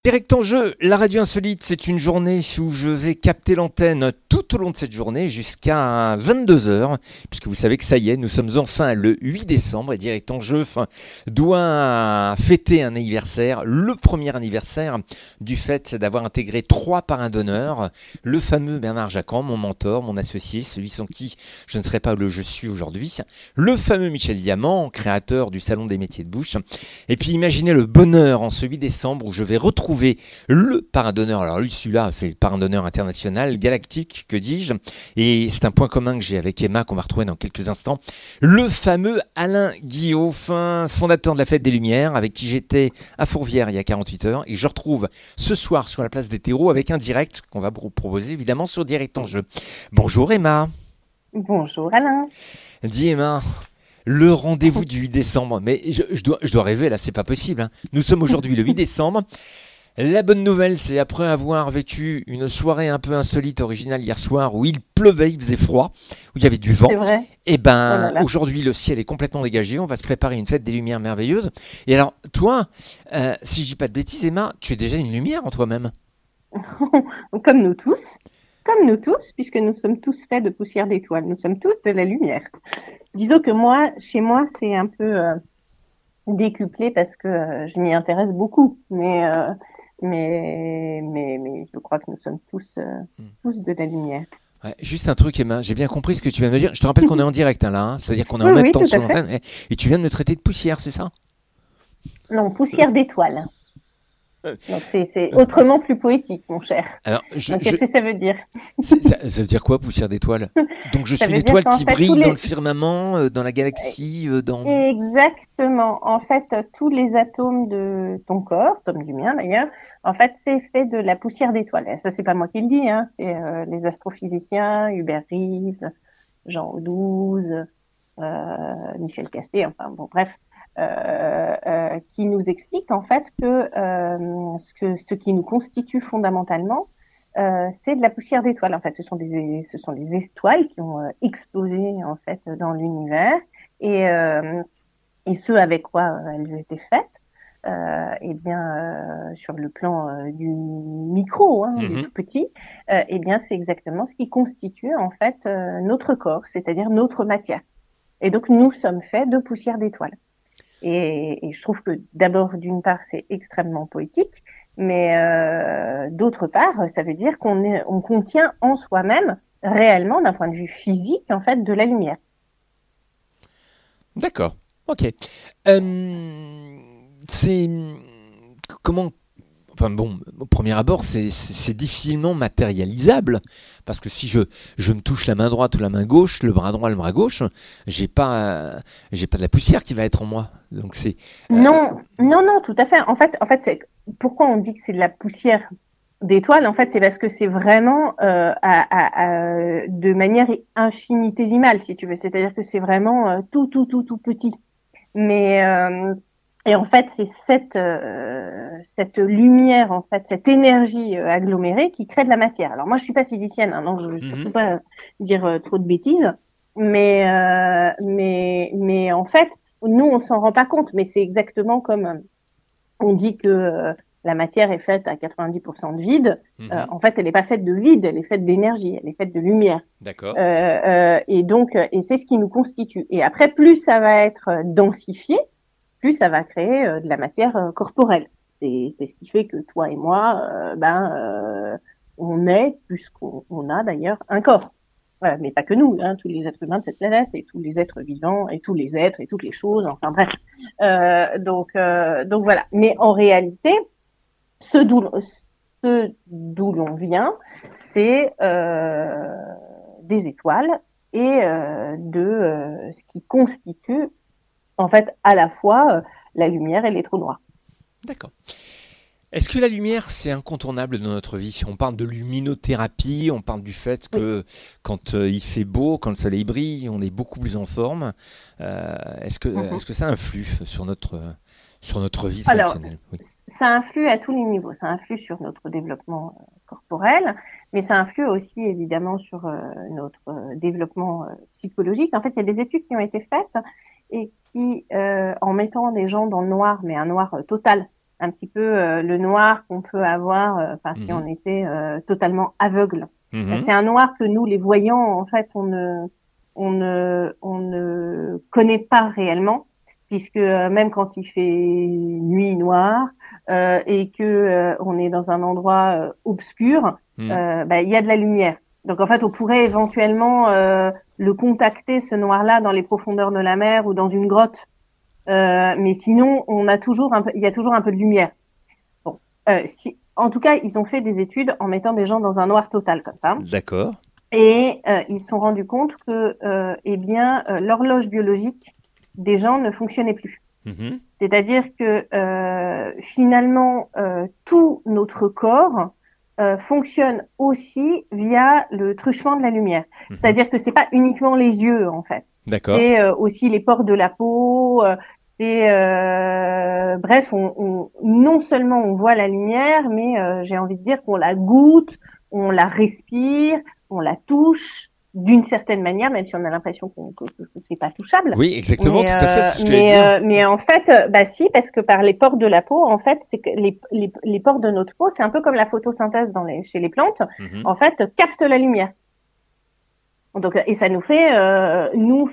Direct en jeu, la radio insolite, c'est une journée où je vais capter l'antenne tout au long de cette journée jusqu'à 22h, puisque vous savez que ça y est, nous sommes enfin le 8 décembre et Direct en jeu doit fêter un anniversaire, le premier anniversaire du fait d'avoir intégré 3 parrains d'honneur, le fameux Bernard Jacquan, mon mentor, mon associé, celui sans qui je ne serais pas où je suis aujourd'hui, le fameux Michel Diamant, créateur du Salon des métiers de bouche, et puis imaginez le bonheur en ce 8 décembre où je vais retrouver le parrain d'honneur. Alors lui, celui-là, c'est le parrain d'honneur international, galactique, que dis-je. Et c'est un point commun que j'ai avec Emma, qu'on va retrouver dans quelques instants. Le fameux Alain Guillot, fondateur de la Fête des Lumières, avec qui j'étais à Fourvière il y a 48 heures. Et je retrouve ce soir sur la place des terreaux avec un direct qu'on va vous proposer évidemment sur Direct en jeu. Bonjour Emma. Bonjour Alain. Dis Emma. Le rendez-vous du 8 décembre, mais je dois rêver là, c'est pas possible. Nous sommes aujourd'hui le 8 décembre. La bonne nouvelle, c'est après avoir vécu une soirée un peu insolite, originale hier soir, où il pleuvait, il faisait froid, où il y avait du vent. C'est vrai. Et Oh là là. aujourd'hui, le ciel est complètement dégagé. On va se préparer une fête des lumières merveilleuses. Et alors, toi, si je dis pas de bêtises, Emma, tu es déjà une lumière en toi-même. Comme nous tous, puisque nous sommes tous faits de poussière d'étoiles. Nous sommes tous de la lumière. Disons que chez moi, c'est un peu décuplé parce que je m'y intéresse beaucoup. Mais je crois que nous sommes tous de la lumière. Ouais, juste un truc, Emma, j'ai bien compris ce que tu viens de me dire. Je te rappelle qu'on est en direct là, hein, c'est-à-dire qu'on est en Oui, même oui, temps tout sur à fait. l'antenne. Et tu viens de me traiter de poussière, c'est ça? Non, poussière d'étoiles. Donc c'est autrement plus poétique, mon cher. Alors, Donc qu'est-ce que ça veut dire? ça veut dire quoi, poussière d'étoile? Donc je Ça suis une veut dire étoile qu'en qui fait, brille dans le firmament, dans la galaxie, dans... Exactement. En fait, tous les atomes de ton corps, comme du mien d'ailleurs, en fait, c'est fait de la poussière d'étoiles. Et ça, c'est pas moi qui le dis, hein, c'est les astrophysiciens, Hubert Reeves, Jean Audouze, Michel Castet, enfin bon, bref, qui nous expliquent en fait que ce qui nous constitue fondamentalement, c'est de la poussière d'étoiles. En fait, ce sont des étoiles qui ont explosé en fait dans l'univers et, euh, et ce avec quoi elles étaient faites. Eh bien, sur le plan du micro, hein, du Mhm. tout petit, eh bien, c'est exactement ce qui constitue en fait notre corps, c'est-à-dire notre matière. Et donc, nous sommes faits de poussière d'étoiles. Et je trouve que d'abord, d'une part, c'est extrêmement poétique, mais d'autre part, ça veut dire on contient en soi-même réellement, d'un point de vue physique, en fait, de la lumière. D'accord, ok. C'est... Comment... Enfin bon, au premier abord, c'est difficilement matérialisable, parce que si je me touche la main droite ou la main gauche, le bras droit, le bras gauche, j'ai pas de la poussière qui va être en moi. Donc c'est... euh, Non, non, non, tout à fait. En fait, pourquoi on dit que c'est de la poussière d'étoiles? En fait, c'est parce que c'est vraiment de manière infinitésimale, si tu veux. C'est-à-dire que c'est vraiment tout petit. Mais et en fait, c'est cette lumière, en fait, cette énergie agglomérée qui crée de la matière. Alors moi, je suis pas physicienne, hein, donc je ne veux surtout mhm. pas dire trop de bêtises, mais en fait, nous, on s'en rend pas compte, mais c'est exactement comme on dit que la matière est faite à 90% de vide. Mhm. En fait, elle n'est pas faite de vide, elle est faite d'énergie, elle est faite de lumière. D'accord. Et donc, et c'est ce qui nous constitue. Et après, plus ça va être densifié, plus ça va créer de la matière corporelle. C'est ce qui fait que toi et moi, on est, plus qu'on a d'ailleurs, un corps. Voilà, mais pas que nous, hein, tous les êtres humains de cette planète et tous les êtres vivants et tous les êtres et toutes les choses, enfin bref. Donc voilà. Mais en réalité, ce d'où ce d'où l'on vient, c'est des étoiles et ce qui constitue en fait à la fois la lumière et les trous noirs. D'accord. Est-ce que la lumière, c'est incontournable dans notre vie? On parle de luminothérapie, on parle du fait Oui. que quand il fait beau, quand le soleil brille, on est beaucoup plus en forme. Mhm. Est-ce que ça influe sur notre vie Alors, traditionnelle? Oui. ça influe à tous les niveaux. Ça influe sur notre développement corporel, mais ça influe aussi évidemment sur notre développement psychologique. En fait, il y a des études qui ont été faites et qui, en mettant des gens dans le noir, mais un noir total, un petit peu le noir qu'on peut avoir si on était totalement aveugle. C'est un noir que nous, les voyants, en fait, on ne connaît pas réellement, puisque même quand il fait nuit noire et que on est dans un endroit obscur, il y a de la lumière. Donc en fait, on pourrait éventuellement le contacter, ce noir-là, dans les profondeurs de la mer ou dans une grotte. Mais sinon, il y a toujours un peu de lumière. Bon, en tout cas, ils ont fait des études en mettant des gens dans un noir total comme ça. D'accord. Et ils se sont rendus compte que, l'horloge biologique des gens ne fonctionnait plus. C'est-à-dire que finalement, tout notre corps fonctionne aussi via le truchement de la lumière. C'est-à-dire que c'est pas uniquement les yeux en fait. D'accord. C'est aussi les pores de la peau. Bref, non seulement on voit la lumière, mais j'ai envie de dire qu'on la goûte, on la respire, on la touche d'une certaine manière, même si on a l'impression que c'est pas touchable. Oui, exactement, tout à fait. C'est ce que mais en fait, si, parce que par les pores de la peau, en fait, c'est que les pores de notre peau, c'est un peu comme la photosynthèse chez les plantes. En fait, captent la lumière. Donc, et ça nous fait nous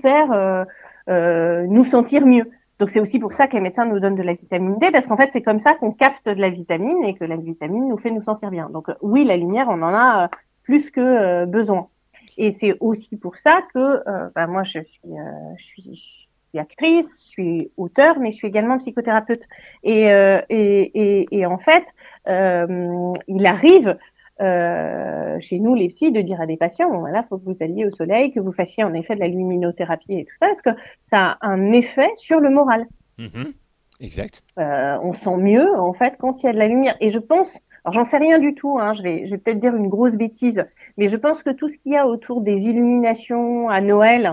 sentir mieux. Donc c'est aussi pour ça que les médecins nous donnent de la vitamine D, parce qu'en fait c'est comme ça qu'on capte de la vitamine et que la vitamine nous fait nous sentir bien. Donc oui, la lumière, on en a plus que besoin. Et c'est aussi pour ça que moi je suis actrice, je suis auteure, mais je suis également psychothérapeute. Et en fait, il arrive chez nous les psys de dire à des patients, bon voilà, faut que vous alliez au soleil, que vous fassiez en effet de la luminothérapie et tout ça, parce que ça a un effet sur le moral. Exact. On sent mieux en fait quand il y a de la lumière. Et je pense, alors j'en sais rien du tout, je vais peut-être dire une grosse bêtise, mais je pense que tout ce qu'il y a autour des illuminations à Noël,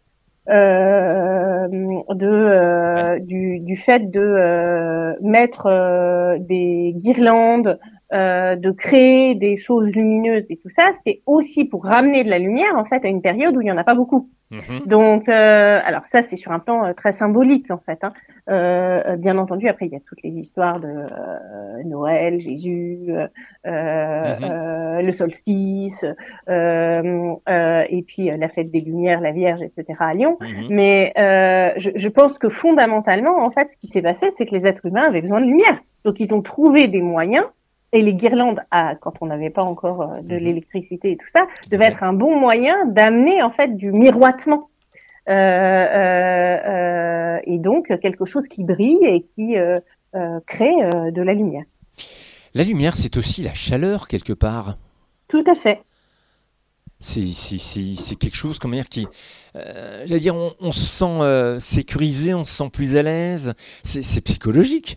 du fait de mettre des guirlandes, de créer des choses lumineuses et tout ça, c'est aussi pour ramener de la lumière en fait à une période où il y en a pas beaucoup. Donc, alors ça c'est sur un plan très symbolique en fait. Bien entendu, après il y a toutes les histoires de Noël, Jésus, le solstice, et puis la fête des Lumières, la Vierge, etc. à Lyon. Mais je pense que fondamentalement, en fait, ce qui s'est passé, c'est que les êtres humains avaient besoin de lumière. Donc ils ont trouvé des moyens. Et les guirlandes, quand on n'avait pas encore de l'électricité et tout ça, devaient être un bon moyen d'amener en fait du miroitement. Et donc quelque chose qui brille et qui crée de la lumière. La lumière, c'est aussi la chaleur quelque part. Tout à fait. C'est quelque chose, comment dire, qui, j'allais dire, on se sent sécurisé, on se sent plus à l'aise. C'est psychologique.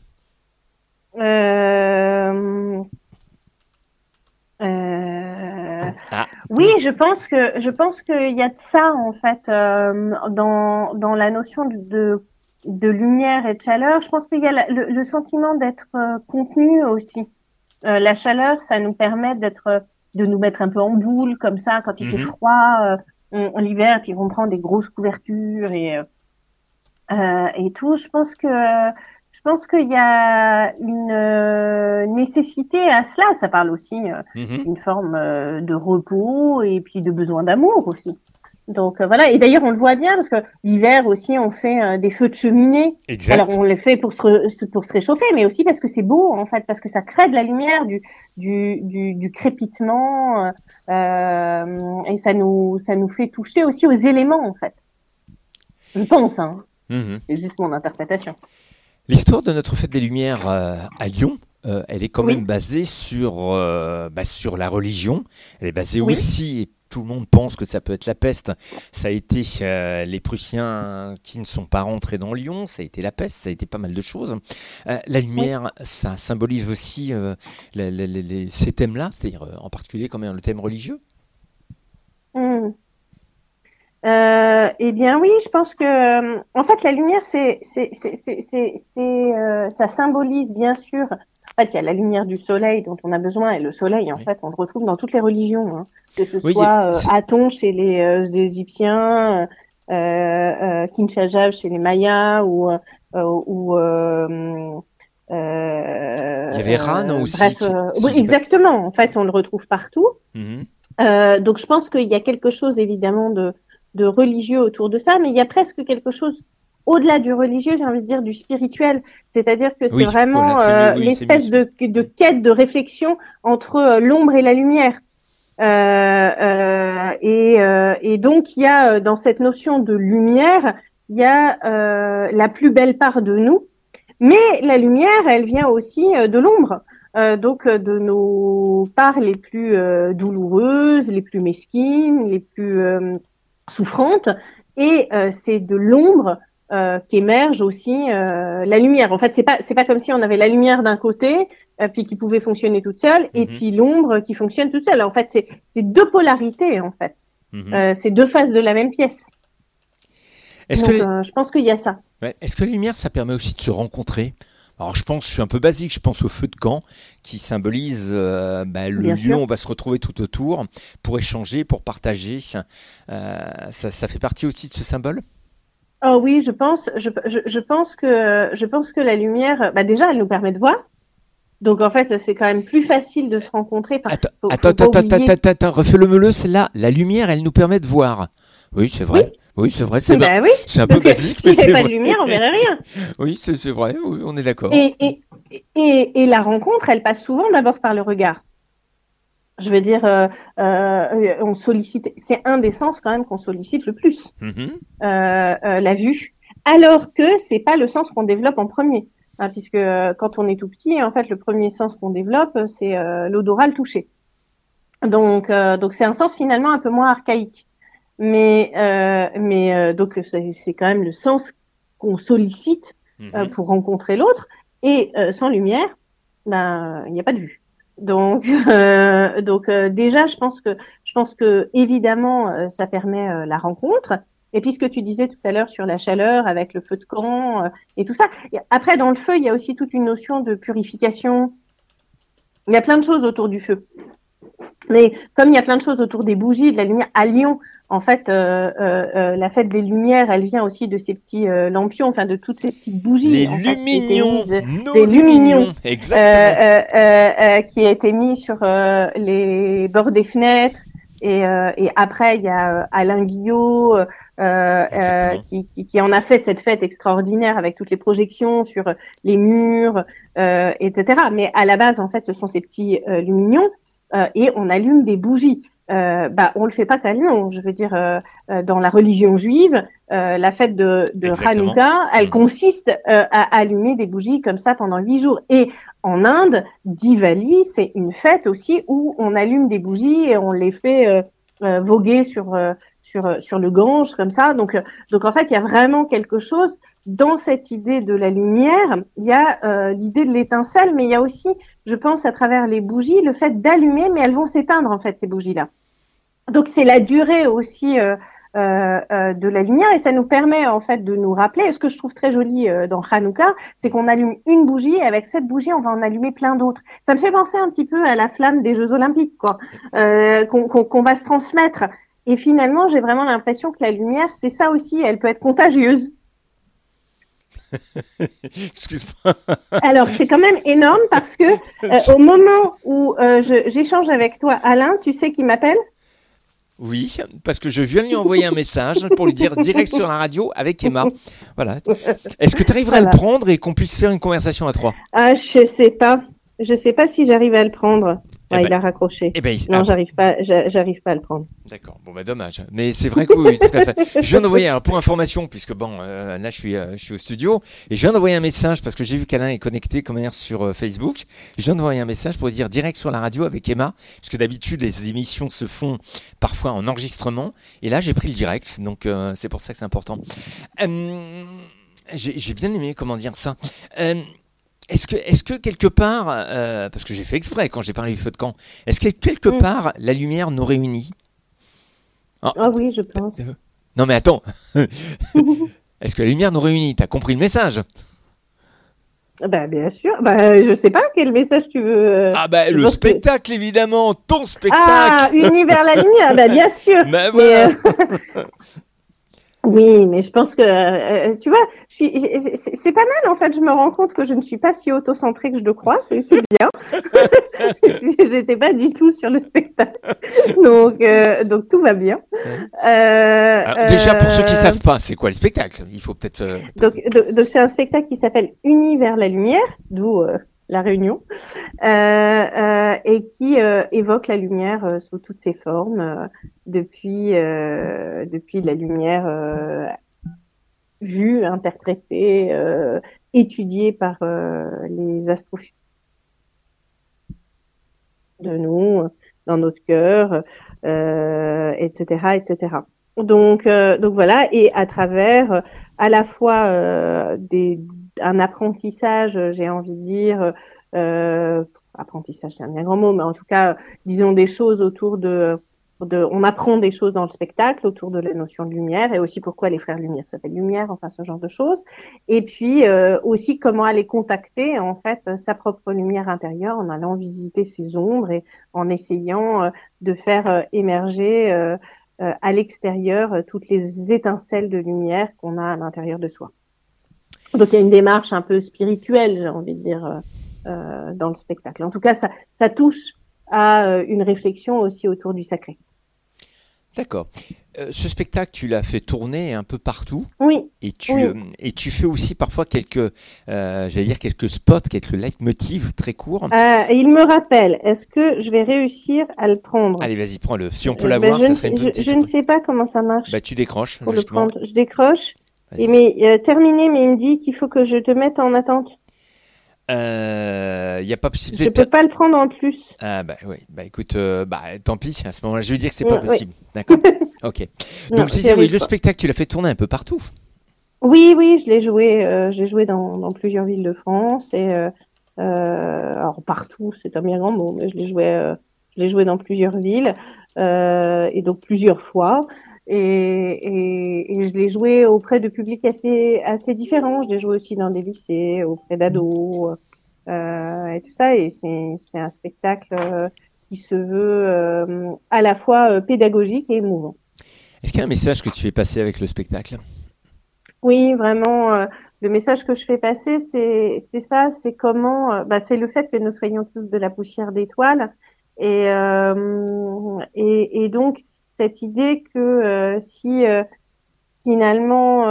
Oui, je pense qu'il y a de ça en fait dans la notion de lumière et de chaleur. Je pense qu'il y a le sentiment d'être contenu aussi. La chaleur, ça nous permet de nous mettre un peu en boule comme ça quand il fait froid l'hiver, puis on prend des grosses couvertures et tout. Je pense qu'il y a une nécessité à cela. Ça parle aussi d'une forme de repos et puis de besoin d'amour aussi. Donc voilà. Et d'ailleurs, on le voit bien parce que l'hiver aussi, on fait des feux de cheminée. Exact. Alors on les fait pour se réchauffer, mais aussi parce que c'est beau en fait, parce que ça crée de la lumière, du crépitement, et ça nous fait toucher aussi aux éléments en fait. Je pense. C'est juste mon interprétation. L'histoire de notre fête des Lumières à Lyon, elle est quand même basée sur la religion. Elle est basée aussi, et tout le monde pense que ça peut être la peste. Ça a été les Prussiens qui ne sont pas rentrés dans Lyon, ça a été la peste, ça a été pas mal de choses. La lumière, ça symbolise aussi ces thèmes-là, c'est-à-dire en particulier quand même le thème religieux. Eh bien oui, je pense que en fait la lumière ça symbolise bien sûr. En fait, il y a la lumière du soleil dont on a besoin et le soleil en fait on le retrouve dans toutes les religions, que ce soit Aton chez les Égyptiens, Kinshasa chez les Mayas ou Il y avait Ra, non, aussi. Bref, oui, exactement. En fait, on le retrouve partout. Donc, je pense qu'il y a quelque chose, évidemment, de religieux autour de ça, mais il y a presque quelque chose au-delà du religieux, j'ai envie de dire, du spirituel. C'est-à-dire que c'est vraiment l'espèce de quête de réflexion entre l'ombre et la lumière. Et donc, il y a dans cette notion de lumière, il y a la plus belle part de nous, mais la lumière, elle vient aussi de l'ombre. Donc de nos parts les plus douloureuses, les plus mesquines, les plus souffrantes, et c'est de l'ombre qu'émerge aussi la lumière. En fait, c'est pas comme si on avait la lumière d'un côté, puis qui pouvait fonctionner toute seule, et puis l'ombre qui fonctionne toute seule. En fait, c'est deux polarités, en fait. C'est deux faces de la même pièce. Je pense qu'il y a ça. Ouais. Est-ce que la lumière, ça permet aussi de se rencontrer ? Alors je suis un peu basique, je pense au feu de camp qui symbolise le lieu où on va se retrouver tout autour pour échanger, pour partager. Ça fait partie aussi de ce symbole ? Oh oui, je pense que la lumière, déjà, elle nous permet de voir. Donc en fait, c'est quand même plus facile de se rencontrer. Attends, refais-le celle-là. La lumière, elle nous permet de voir. Oui, c'est vrai. Oui, c'est vrai. C'est un peu basique, mais c'est vrai. S'il n'y avait pas de lumière, on verrait rien. Oui, c'est vrai. Oui, on est d'accord. Et la rencontre, elle passe souvent d'abord par le regard. Je veux dire, on sollicite. C'est un des sens quand même qu'on sollicite le plus, la vue. Alors que c'est pas le sens qu'on développe en premier, puisque quand on est tout petit, en fait, le premier sens qu'on développe, c'est l'odorat, le toucher. Donc c'est un sens finalement un peu moins archaïque. Mais donc c'est quand même le sens qu'on sollicite pour rencontrer l'autre, et sans lumière, il n'y a pas de vue. Donc déjà je pense que évidemment ça permet la rencontre. Et puis ce que tu disais tout à l'heure sur la chaleur avec le feu de camp et tout ça. Et après, dans le feu, il y a aussi toute une notion de purification. Il y a plein de choses autour du feu. Mais comme il y a plein de choses autour des bougies, de la lumière, à Lyon, en fait, la fête des Lumières, elle vient aussi de ces petits lampions, enfin de toutes ces petites bougies. Les luminions, des luminions, exactement. Qui a été mis sur les bords des fenêtres. Et après, il y a Alain Guillot qui en a fait cette fête extraordinaire avec toutes les projections sur les murs, etc. Mais à la base, en fait, ce sont ces petits luminions. Et on allume des bougies. On le fait pas qu'à Lyon. Je veux dire, dans la religion juive, la fête de Hanouka, elle consiste à allumer des bougies comme ça pendant 8 jours. Et en Inde, Diwali, c'est une fête aussi où on allume des bougies et on les fait voguer sur le Gange comme ça. Donc en fait, il y a vraiment quelque chose dans cette idée de la lumière. Il y a l'idée de l'étincelle, mais il y a aussi, je pense, à travers les bougies, le fait d'allumer, mais elles vont s'éteindre en fait, ces bougies-là. Donc c'est la durée aussi de la lumière, et ça nous permet en fait de nous rappeler. Ce que je trouve très joli dans Hanouka, c'est qu'on allume une bougie, et avec cette bougie, on va en allumer plein d'autres. Ça me fait penser un petit peu à la flamme des Jeux Olympiques, quoi, qu'on va se transmettre. Et finalement, j'ai vraiment l'impression que la lumière, c'est ça aussi. Elle peut être contagieuse. Excuse-moi. Alors, c'est quand même énorme parce que au moment où j'échange avec toi, Alain, tu sais qui m'appelle ? Oui, parce que je viens de lui envoyer un message pour lui dire direct sur la radio avec Emma. Voilà. Est-ce que tu arriverais à le prendre et qu'on puisse faire une conversation à 3 ? Ah, je sais pas. Je sais pas si j'arrive à le prendre. Il a raccroché. Non, j'arrive pas à le prendre. D'accord. Bon, dommage. Mais c'est vrai que oui, tout à fait. Je viens d'envoyer, alors pour information, puisque là je suis au studio, et je viens d'envoyer un message parce que j'ai vu qu'Alain est connecté comme hier sur Facebook. Je viens d'envoyer un message pour lui dire direct sur la radio avec Emma, puisque d'habitude les émissions se font parfois en enregistrement, et là j'ai pris le direct, donc c'est pour ça que c'est important. J'ai bien aimé, comment dire ça. Est-ce que quelque part, parce que j'ai fait exprès quand j'ai parlé du feu de camp, est-ce que quelque part la lumière nous réunit ? Ah oui, je pense. Non mais attends, est-ce que la lumière nous réunit ? T'as compris le message ? Bien sûr. Je sais pas quel message tu veux. Le spectacle évidemment, ton spectacle. Ah, Univers la lumière, bien sûr. Voilà. Oui, mais je pense que, tu vois, c'est pas mal en fait. Je me rends compte que je ne suis pas si autocentrée que je le crois. C'est bien. J'étais pas du tout sur le spectacle, donc tout va bien. Ouais. Euh, Alors, déjà, pour ceux qui euh, savent pas, c'est quoi le spectacle? Il faut peut-être. donc c'est un spectacle qui s'appelle Unis vers la lumière, d'où la réunion, et qui évoque la lumière sous toutes ses formes, depuis la lumière vue, interprétée, étudiée par les astrophysiciens de nous, dans notre cœur, etc., etc. Donc voilà, et à travers à la fois un apprentissage, j'ai envie de dire, apprentissage c'est un bien grand mot, mais en tout cas, disons des choses autour on apprend des choses dans le spectacle autour de la notion de lumière et aussi pourquoi les frères Lumière s'appellent Lumière, enfin ce genre de choses. Et puis aussi comment aller contacter en fait sa propre lumière intérieure en allant visiter ses ombres et en essayant de faire émerger à l'extérieur toutes les étincelles de lumière qu'on a à l'intérieur de soi. Donc il y a une démarche un peu spirituelle, j'ai envie de dire, dans le spectacle. En tout cas, ça touche à une réflexion aussi autour du sacré. D'accord. Ce spectacle, tu l'as fait tourner un peu partout. Oui. Et Oui. tu fais aussi parfois j'allais dire quelques spots, quelques leitmotivs très courts. Il me rappelle, est-ce que je vais réussir à le prendre? Allez, vas-y, prends-le. Si on peut l'avoir, ça serait une petite je ne sais pas comment ça marche Bah, tu décroches, pour le logiquement. prendre. Je décroche. Vas-y. Terminé, mais il me dit qu'il faut que je te mette en attente. Il n'y a pas possibilité Je peux pas le prendre en plus. Ah bah oui, bah écoute, tant pis, à ce moment-là, je vais dire que c'est pas Oui. possible. D'accord. Ok. Non, Donc je disais, oui, le spectacle, tu l'as fait tourner un peu partout. Oui, je l'ai joué. Je l'ai joué dans plusieurs villes de France et alors partout, c'est un bien grand mot, mais je l'ai joué dans plusieurs villes et donc plusieurs fois. Et je l'ai joué auprès de publics assez différents. Je l'ai joué aussi dans des lycées, auprès d'ados et tout ça. Et c'est un spectacle qui se veut à la fois pédagogique et émouvant. Est-ce qu'il y a un message que tu fais passer avec le spectacle? Oui, vraiment. Le message que je fais passer, c'est ça, c'est comment, c'est le fait que nous soyons tous de la poussière d'étoiles, et donc cette idée que si finalement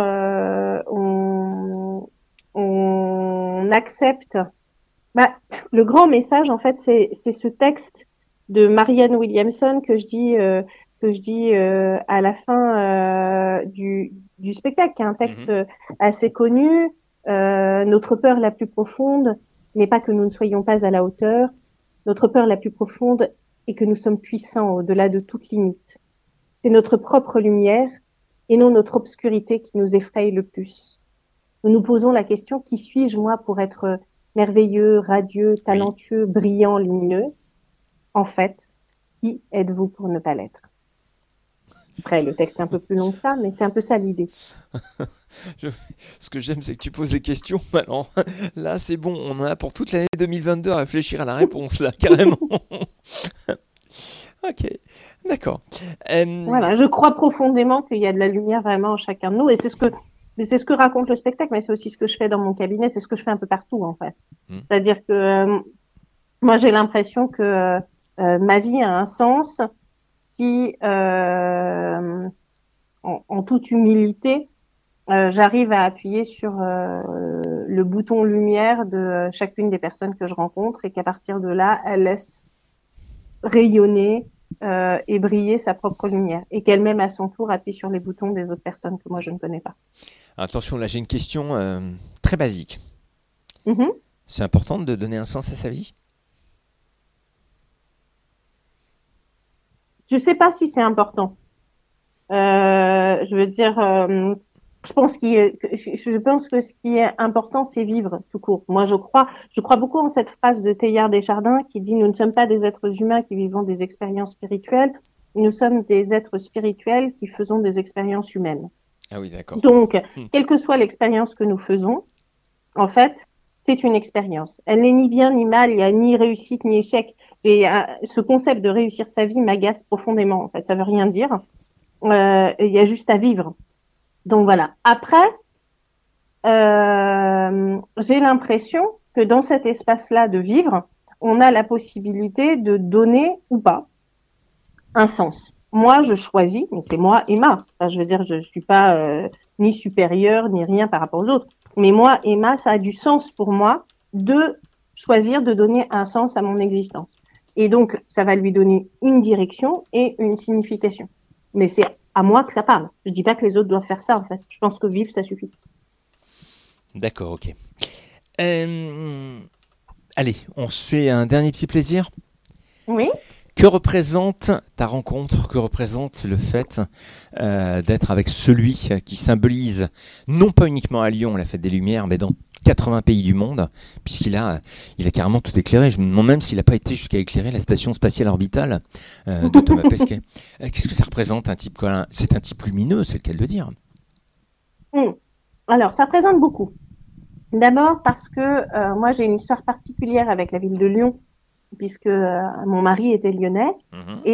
on accepte, bah, le grand message en fait, c'est ce texte de Marianne Williamson que je dis à la fin du spectacle, qui est un texte assez connu. Notre peur la plus profonde n'est pas que nous ne soyons pas à la hauteur. Notre peur la plus profonde est que nous sommes puissants au-delà de toute limite. C'est notre propre lumière et non notre obscurité qui nous effraie le plus. Nous nous posons la question, qui suis-je moi pour être merveilleux, radieux, talentueux, brillant, lumineux? En fait, qui êtes-vous pour ne pas l'être? Après, le texte est un peu plus long que ça, mais c'est un peu ça l'idée. Ce que j'aime, c'est que tu poses des questions. Alors, là, c'est bon, on en a pour toute l'année 2022 à réfléchir à la réponse, là, carrément. Ok, d'accord. Voilà, je crois profondément qu'il y a de la lumière vraiment en chacun de nous, et c'est ce que raconte le spectacle, mais c'est aussi ce que je fais dans mon cabinet, c'est ce que je fais un peu partout, en fait. C'est-à-dire que moi, j'ai l'impression que ma vie a un sens si, en toute humilité, j'arrive à appuyer sur le bouton lumière de chacune des personnes que je rencontre et qu'à partir de là, elle laisse rayonner et briller sa propre lumière et qu'elle-même à son tour appuie sur les boutons des autres personnes que moi je ne connais pas. Attention, là j'ai une question très basique. C'est important de donner un sens à sa vie? Je sais pas si c'est important. Je veux dire, je pense que ce qui est important, c'est vivre tout court. Moi, je crois beaucoup en cette phrase de Teilhard de Chardin qui dit: nous ne sommes pas des êtres humains qui vivons des expériences spirituelles, nous sommes des êtres spirituels qui faisons des expériences humaines. Ah oui, d'accord. Donc, quelle que soit l'expérience que nous faisons, en fait, c'est une expérience. Elle n'est ni bien ni mal, il n'y a ni réussite ni échec. Et ce concept de réussir sa vie m'agace profondément. En fait, ça veut rien dire. Il y a juste à vivre. Donc voilà. Après, j'ai l'impression que dans cet espace-là de vivre, on a la possibilité de donner ou pas un sens. Moi, je choisis, mais c'est moi, Emma. Enfin, je veux dire, je suis pas ni supérieure ni rien par rapport aux autres. Mais moi, Emma, ça a du sens pour moi de choisir de donner un sens à mon existence. Et donc, ça va lui donner une direction et une signification. Mais c'est à moi que ça parle. Je dis pas que les autres doivent faire ça, en fait. Je pense que vivre, ça suffit. D'accord, ok. Allez, on se fait un dernier petit plaisir. Oui. Que représente ta rencontre? Que représente le fait d'être avec celui qui symbolise non pas uniquement à Lyon la fête des Lumières, mais dans 80 pays du monde, puisqu'il a carrément tout éclairé. Je me demande même s'il n'a pas été jusqu'à éclairer la station spatiale orbitale de Thomas Pesquet. Qu'est-ce que ça représente un type quoi? C'est un type lumineux, c'est le cas de le dire. Alors, ça représente beaucoup. D'abord parce que moi, j'ai une histoire particulière avec la ville de Lyon, puisque mon mari était lyonnais. Mhm.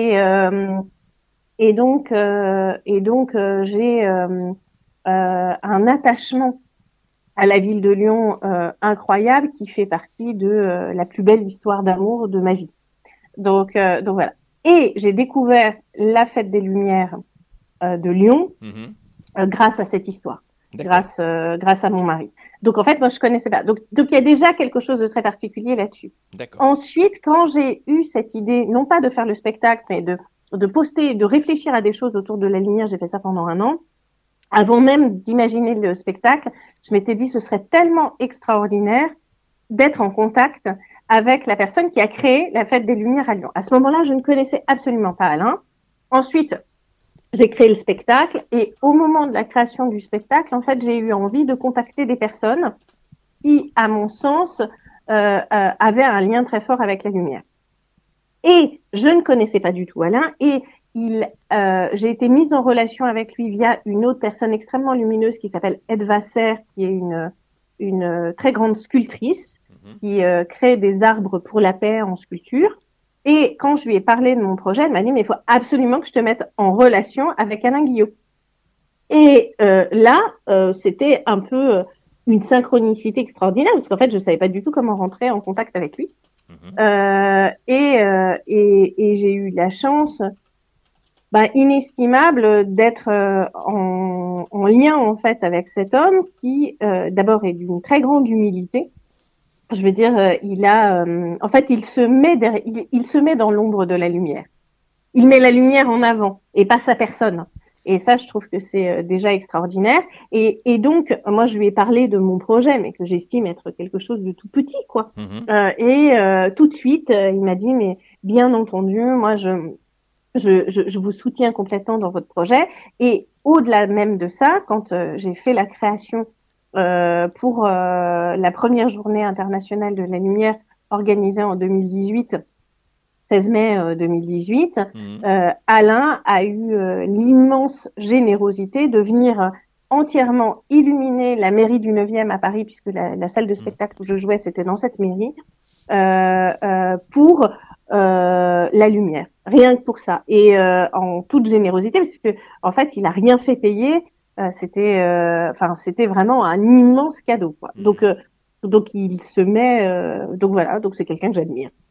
Et donc, j'ai un attachement à la ville de Lyon incroyable qui fait partie de la plus belle histoire d'amour de ma vie. Donc voilà. Et j'ai découvert la Fête des Lumières de Lyon grâce à cette histoire, grâce à mon mari. Donc en fait, moi je connaissais pas. Donc il y a déjà quelque chose de très particulier là-dessus. D'accord. Ensuite, quand j'ai eu cette idée, non pas de faire le spectacle, mais de poster, de réfléchir à des choses autour de la lumière, j'ai fait ça pendant 1 an. Avant même d'imaginer le spectacle, je m'étais dit ce serait tellement extraordinaire d'être en contact avec la personne qui a créé la Fête des Lumières à Lyon. À ce moment-là, je ne connaissais absolument pas Alain. Ensuite, j'ai créé le spectacle et au moment de la création du spectacle, en fait, j'ai eu envie de contacter des personnes qui, à mon sens, avaient un lien très fort avec la lumière. Et je ne connaissais pas du tout Alain et j'ai été mise en relation avec lui via une autre personne extrêmement lumineuse qui s'appelle Edva Serre, qui est une très grande sculptrice qui crée des arbres pour la paix en sculpture. Et quand je lui ai parlé de mon projet, elle m'a dit, mais il faut absolument que je te mette en relation avec Alain Guillot. Et là, c'était un peu une synchronicité extraordinaire, parce qu'en fait, je savais pas du tout comment rentrer en contact avec lui. Et j'ai eu la chance inestimable d'être en lien en fait avec cet homme qui d'abord est d'une très grande humilité. Je veux dire, en fait, il se met dans l'ombre de la lumière. Il met la lumière en avant et pas sa personne. Et ça, je trouve que c'est déjà extraordinaire. Et donc, moi, je lui ai parlé de mon projet, mais que j'estime être quelque chose de tout petit, quoi. Tout de suite, il m'a dit, mais bien entendu, moi, je vous soutiens complètement dans votre projet. Et au-delà même de ça, quand j'ai fait la création pour la première journée internationale de la lumière organisée en 2018, 16 mai 2018, Alain a eu l'immense générosité de venir entièrement illuminer la mairie du 9e à Paris, puisque la salle de spectacle où je jouais, c'était dans cette mairie, pour la lumière. Rien que pour ça. Et en toute générosité, parce que en fait, il a rien fait payer. C'était vraiment un immense cadeau, quoi. Donc il se met. Donc voilà. Donc c'est quelqu'un que j'admire.